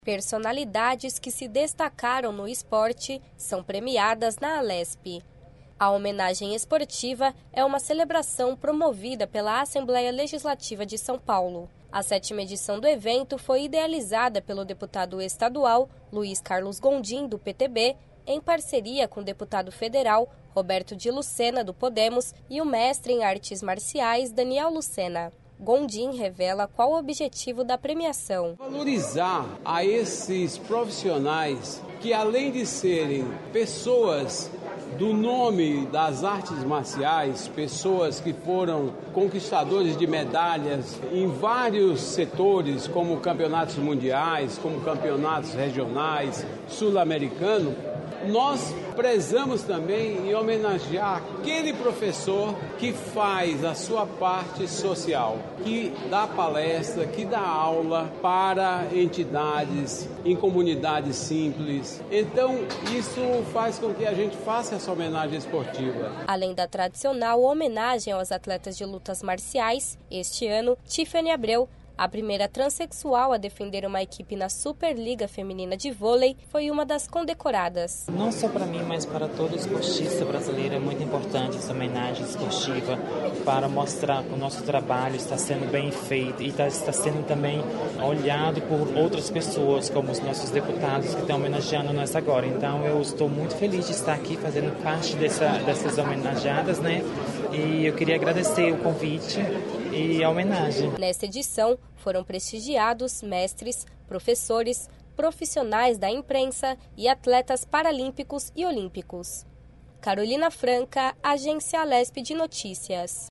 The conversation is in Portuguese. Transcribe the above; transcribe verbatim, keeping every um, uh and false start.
Personalidades que se destacaram no esporte são premiadas na Alesp. A homenagem esportiva é uma celebração promovida pela Assembleia Legislativa de São Paulo. A sétima edição do evento foi idealizada pelo deputado estadual Luiz Carlos Gondim, do P T B, em parceria com o deputado federal Roberto de Lucena, do Podemos, e o mestre em artes marciais Daniel Lucena. Gondim revela qual o objetivo da premiação. Valorizar a esses profissionais que, além de serem pessoas do nome das artes marciais, pessoas que foram conquistadores de medalhas em vários setores, como campeonatos mundiais, como campeonatos regionais, sul-americanos, nós prezamos também em homenagear aquele professor que faz a sua parte social, que dá palestra, que dá aula para entidades, em comunidades simples. Então, isso faz com que a gente faça essa homenagem esportiva. Além da tradicional homenagem aos atletas de lutas marciais, este ano, Tiffany Abreu, a primeira transexual a defender uma equipe na Superliga Feminina de Vôlei, foi uma das condecoradas. Não só para mim, mas para todo esportista brasileiro é muito importante essa homenagem esportiva para mostrar que o nosso trabalho está sendo bem feito e está, está sendo também olhado por outras pessoas, como os nossos deputados que estão homenageando nós agora. Então eu estou muito feliz de estar aqui fazendo parte dessa, dessas homenageadas, né? E eu queria agradecer o convite e a homenagem. Nesta edição, foram prestigiados mestres, professores, profissionais da imprensa e atletas paralímpicos e olímpicos. Carolina Franca, Agência Alesp de Notícias.